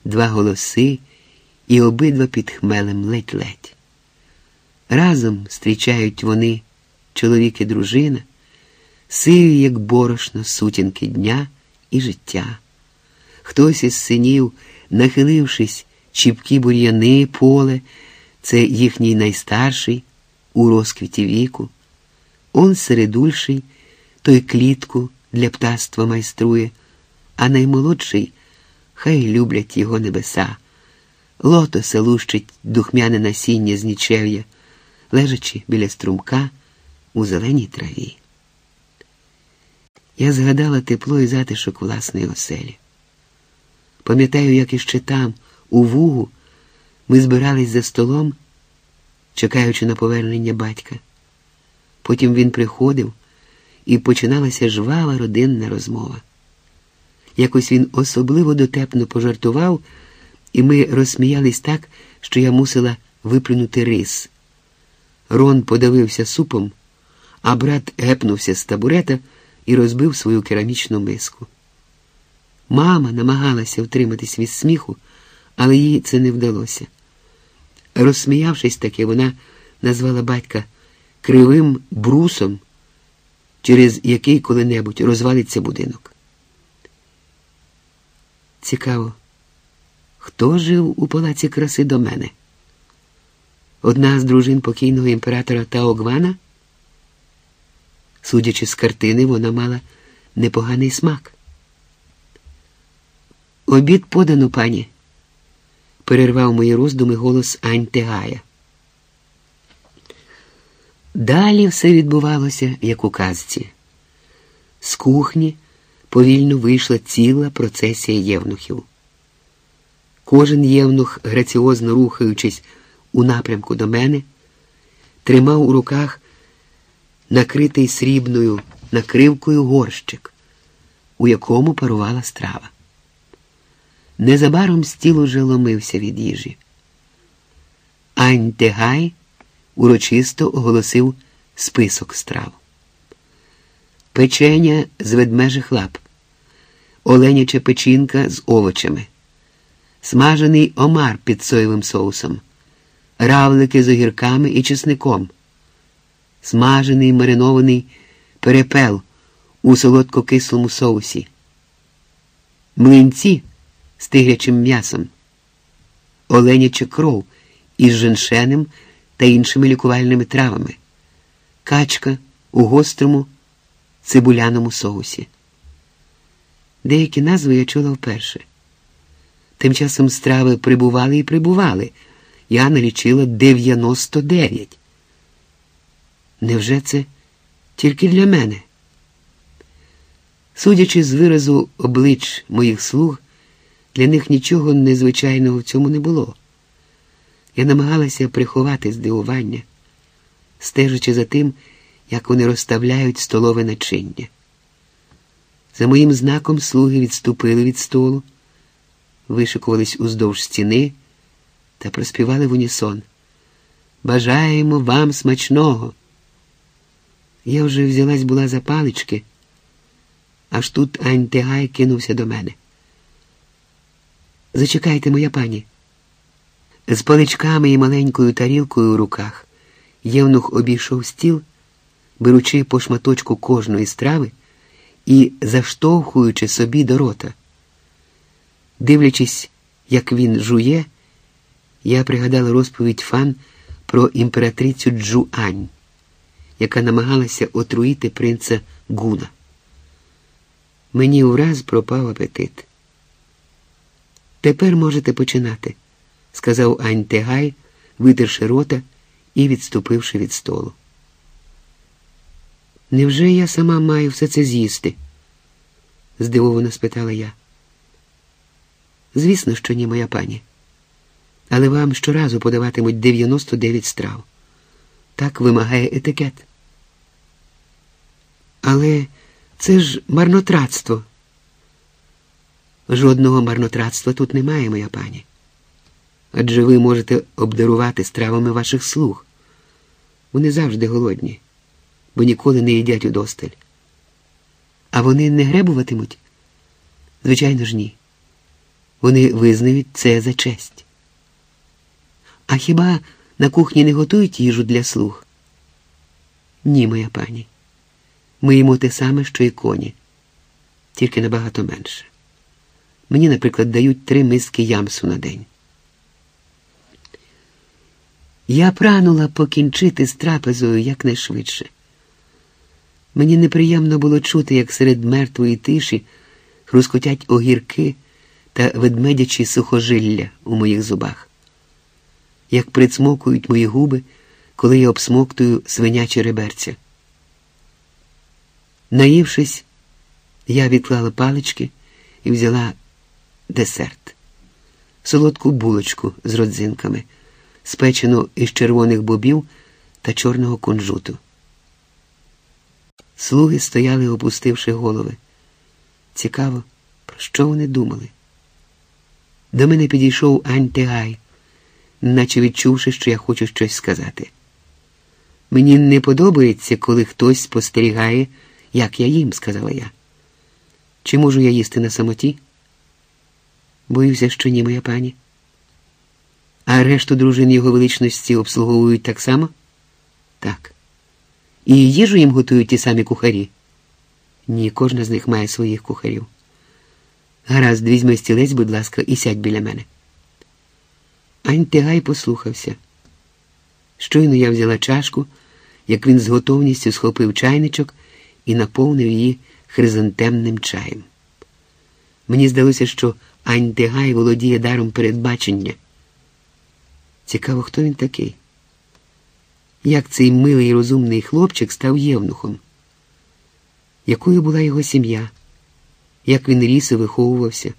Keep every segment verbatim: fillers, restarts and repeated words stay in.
два голоси, і обидва під хмелем ледь-ледь. Разом зустрічають вони, чоловік і дружина, сиві, як борошно, сутінки дня і життя. Хтось із синів, нахилившись, чіпкі бур'яни, поле, це їхній найстарший, у розквіті віку. Он середульший, той клітку для птаства майструє, а наймолодший, хай люблять його небеса, лотоса лущить духмяне насіння з нічев'я, лежачи біля струмка у зеленій траві. Я згадала тепло і затишок власної оселі. Пам'ятаю, як іще там, у Вугу, ми збирались за столом, чекаючи на повернення батька. Потім він приходив, і починалася жвава родинна розмова. Якось він особливо дотепно пожартував, і ми розсміялись так, що я мусила виплюнути рис. Рон подавився супом, а брат гепнувся з табурета і розбив свою керамічну миску. Мама намагалася втриматись від сміху, але їй це не вдалося. Розсміявшись таки, вона назвала батька кривим брусом, через який коли-небудь розвалиться будинок. Цікаво, хто жив у палаці краси до мене? Одна з дружин покійного імператора Таогвана? Судячи з картини, вона мала непоганий смак. «Обід подано, пані», – перервав мої роздуми голос Ань Тегая. Далі все відбувалося, як у казці. З кухні повільно вийшла ціла процесія євнухів. Кожен євнух, граціозно рухаючись у напрямку до мене, тримав у руках накритий срібною накривкою горщик, у якому парувала страва. Незабаром стіл уже ломився від їжі. Ань Тегай урочисто оголосив список страв. Печеня з ведмежих лап, оленяча печінка з овочами, смажений омар під соєвим соусом, равлики з огірками і чесником, смажений маринований перепел у солодко-кислому соусі, млинці з тигрячим м'ясом, оленяча кров із женшенем та іншими лікувальними травами, качка у гострому цибуляному соусі. Деякі назви я чула вперше. Тим часом страви прибували і прибували. Я налічила дев'яносто дев'ять. Невже це тільки для мене? Судячи з виразу облич моїх слуг, для них нічого незвичайного в цьому не було. Я намагалася приховати здивування, стежачи за тим, як вони розставляють столове начиння. За моїм знаком слуги відступили від столу, вишикувались уздовж стіни та проспівали в унісон: «Бажаємо вам смачного!» Я вже взялась була за палички, аж тут Ань Тегай кинувся до мене. «Зачекайте, моя пані!» З паличками і маленькою тарілкою у руках євнух обійшов стіл, беручи по шматочку кожної страви і заштовхуючи собі до рота. Дивлячись, як він жує, я пригадала розповідь Фан про імператрицю Джуань, яка намагалася отруїти принца Гуна. Мені враз пропав апетит. «Тепер можете починати», – сказав Ань Тегай, витерши рота і відступивши від столу. «Невже я сама маю все це з'їсти?» – здивовано спитала я. «Звісно, що ні, моя пані. Але вам щоразу подаватимуть дев'яносто дев'ять страв. Так вимагає етикет». «Але це ж марнотратство». «Жодного марнотратства тут немає, моя пані. Адже ви можете обдарувати стравами ваших слуг. Вони завжди голодні, бо ніколи не їдять удосталь. А вони не гребуватимуть? Звичайно ж ні. Вони визнають це за честь. А хіба на кухні не готують їжу для слуг? Ні, моя пані. Ми їмо те саме, що і коні, тільки набагато менше. Мені, наприклад, дають три миски ямсу на день. Я прагнула покінчити з трапезою якнайшвидше. Мені неприємно було чути, як серед мертвої тиші хрускотять огірки та ведмедячі сухожилля у моїх зубах, як прицмокують мої губи, коли я обсмоктую свинячі реберця. Наївшись, я відклала палички і взяла десерт. Солодку булочку з родзинками, спечену із червоних бобів та чорного кунжуту. Слуги стояли, опустивши голови. Цікаво, про що вони думали? До мене підійшов Ань-Тегай, наче відчувши, що я хочу щось сказати. «Мені не подобається, коли хтось спостерігає, як я їм», – сказала я. «Чи можу я їсти на самоті?» «Боюся, що ні, моя пані». «А решту дружин його величності обслуговують так само?» «Так». «І їжу їм готують ті самі кухарі?» «Ні, кожна з них має своїх кухарів». «Гаразд, візьми стілець, будь ласка, і сядь біля мене». Ань-Тегай послухався. Щойно я взяла чашку, як він з готовністю схопив чайничок і наповнив її хризантемним чаєм. Мені здалося, що Ань-Тегай володіє даром передбачення. Цікаво, хто він такий? Як цей милий і розумний хлопчик став євнухом? Якою була його сім'я? Як він ріс і виховувався?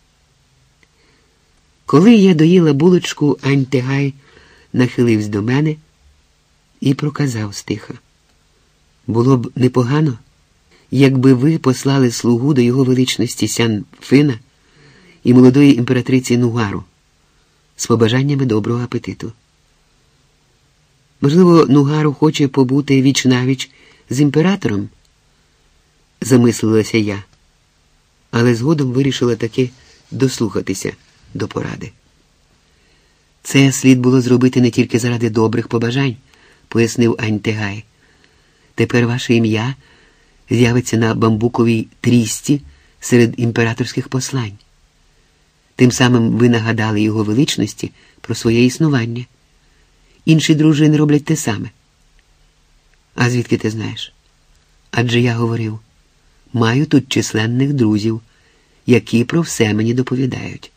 Коли я доїла булочку, Ань-Тегай нахилився до мене і проказав стиха: «Було б непогано, якби ви послали слугу до його величності Сян-Фина і молодої імператриці Нугару з побажаннями доброго апетиту. Можливо, Нугару хоче побути віч-навіч з імператором?» Замислилася я, але згодом вирішила таки дослухатися до поради. «Це слід було зробити не тільки заради добрих побажань», – пояснив Ань-Тегай. «Тепер ваше ім'я з'явиться на бамбуковій трісті серед імператорських послань. Тим самим ви нагадали його величності про своє існування. Інші дружини роблять те саме». «А звідки ти знаєш?» «Адже я говорив, маю тут численних друзів, які про все мені доповідають».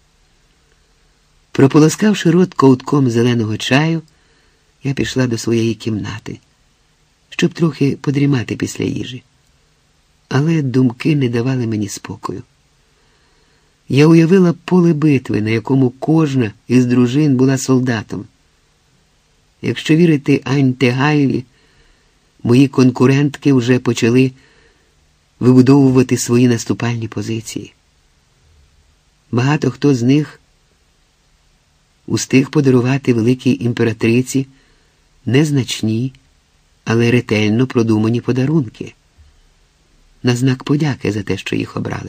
Прополоскавши рот ковтком зеленого чаю, я пішла до своєї кімнати, щоб трохи подрімати після їжі. Але думки не давали мені спокою. Я уявила поле битви, на якому кожна із дружин була солдатом. Якщо вірити Ань-Тегаєві, мої конкурентки вже почали вибудовувати свої наступальні позиції. Багато хто з них устиг подарувати великій імператриці незначні, але ретельно продумані подарунки на знак подяки за те, що їх обрали.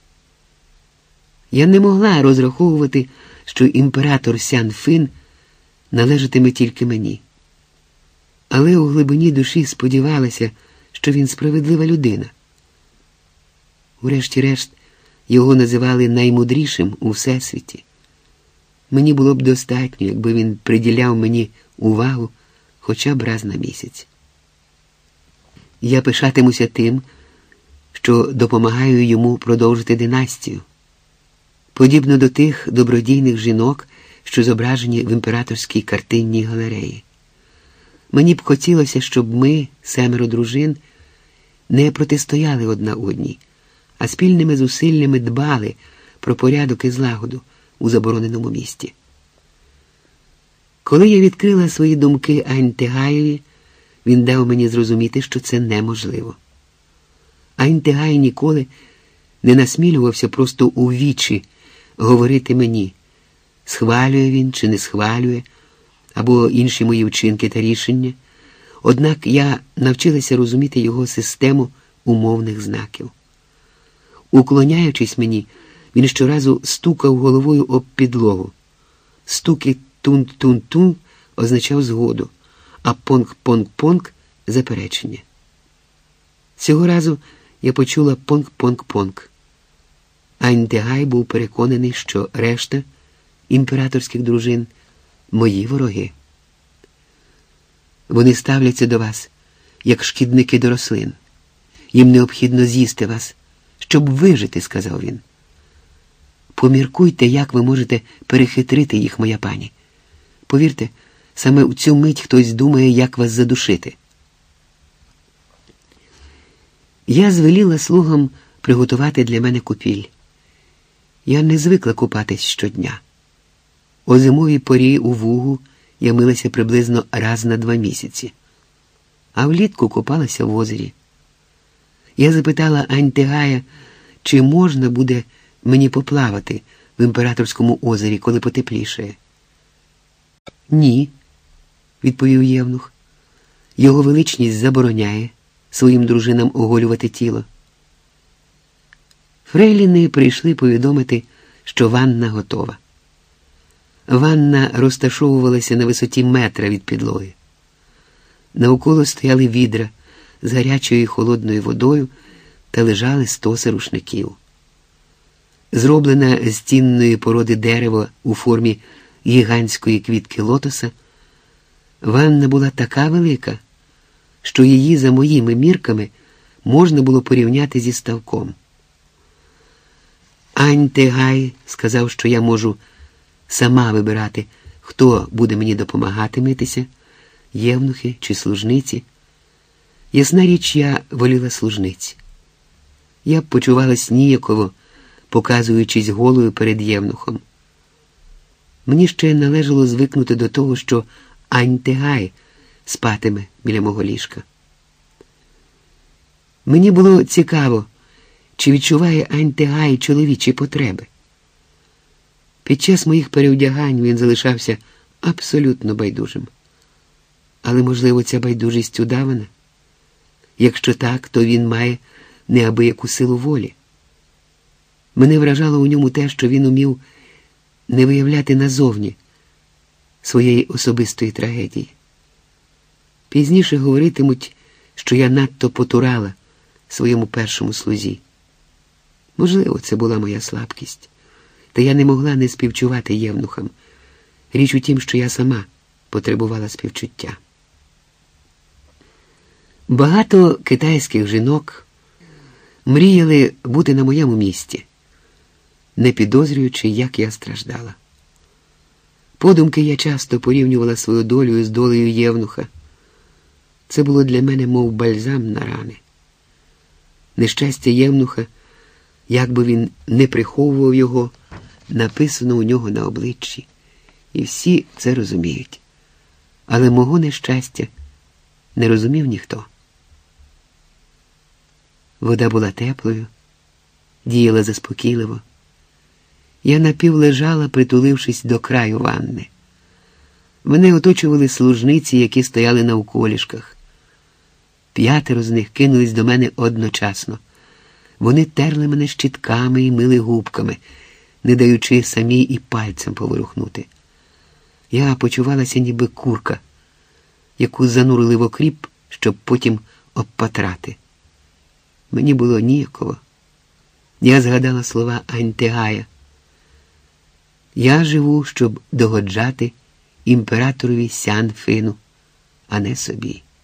Я не могла розраховувати, що імператор Сян-Фин належатиме тільки мені. Але у глибині душі сподівалася, що він справедлива людина. Урешті-решт, його називали наймудрішим у всесвіті. Мені було б достатньо, якби він приділяв мені увагу хоча б раз на місяць. Я пишатимуся тим, що допомагаю йому продовжити династію, подібно до тих добродійних жінок, що зображені в імператорській картинній галереї. Мені б хотілося, щоб ми, семеро дружин, не протистояли одна одній, а спільними зусиллями дбали про порядок і злагоду у забороненому місті. Коли я відкрила свої думки Ань-Тегаєві, він дав мені зрозуміти, що це неможливо. Ань-Тегай ніколи не насмілювався просто у вічі говорити мені, схвалює він чи не схвалює, або інші мої вчинки та рішення, однак я навчилася розуміти його систему умовних знаків. Уклоняючись мені, Він щоразу стукав головою об підлогу. Стуки тун-тун-тун означав згоду, а понк-понк-понк – заперечення. Цього разу я почула понк-понк-понк. Ань-Тегай був переконаний, що решта імператорських дружин – мої вороги. Вони ставляться до вас, як шкідники до рослин. Їм необхідно з'їсти вас, щоб вижити, сказав він. Поміркуйте, як ви можете перехитрити їх, моя пані. Повірте, саме у цю мить хтось думає, як вас задушити. Я звеліла слугам приготувати для мене купіль. Я не звикла купатись щодня. О зимовій порі у Вугу я милася приблизно раз на два місяці. А влітку купалася в озері. Я запитала Ань-Тегая, чи можна буде мені поплавати в імператорському озері, коли потеплішає. «Ні», – відповів євнух. «Його величність забороняє своїм дружинам оголювати тіло». Фрейліни прийшли повідомити, що ванна готова. Ванна розташовувалася на висоті метра від підлоги. Навколо стояли відра з гарячою і холодною водою та лежали стоси рушників. Зроблена з цінної породи дерева у формі гігантської квітки лотоса, ванна була така велика, що її за моїми мірками можна було порівняти зі ставком. Ань-Тегай сказав, що я можу сама вибирати, хто буде мені допомагати митися, євнухи чи служниці. Ясна річ, я воліла служниці. Я б почувалась ніяково, показуючись голою перед євнухом. Мені ще належало звикнути до того, що Ань-Тегай спатиме біля мого ліжка. Мені було цікаво, чи відчуває Ань-Тегай чоловічі потреби. Під час моїх переодягань він залишався абсолютно байдужим. Але, можливо, ця байдужість удавана? Якщо так, то він має неабияку силу волі. Мене вражало у ньому те, що він умів не виявляти назовні своєї особистої трагедії. Пізніше говоритимуть, що я надто потурала своєму першому слузі. Можливо, це була моя слабкість, та я не могла не співчувати євнухам. Річ у тім, що я сама потребувала співчуття. Багато китайських жінок мріяли бути на моєму місці, не підозрюючи, як я страждала. Подумки я часто порівнювала свою долю з долею євнуха. Це було для мене мов бальзам на рани. Нещастя євнуха, як би він не приховував його, написано у нього на обличчі. І всі це розуміють. Але мого нещастя не розумів ніхто. Вода була теплою, діяла заспокійливо. Я напівлежала, притулившись до краю ванни. Мене оточували служниці, які стояли на уколішках. П'ятеро з них кинулись до мене одночасно. Вони терли мене щітками і мили губками, не даючи самі і пальцем поворухнути. Я почувалася ніби курка, яку занурили в окріп, щоб потім обпатрати. Мені було ніяково. Я згадала слова Ань-Тегая. Я живу, щоб догоджати імператорові Сян-Фину, а не собі.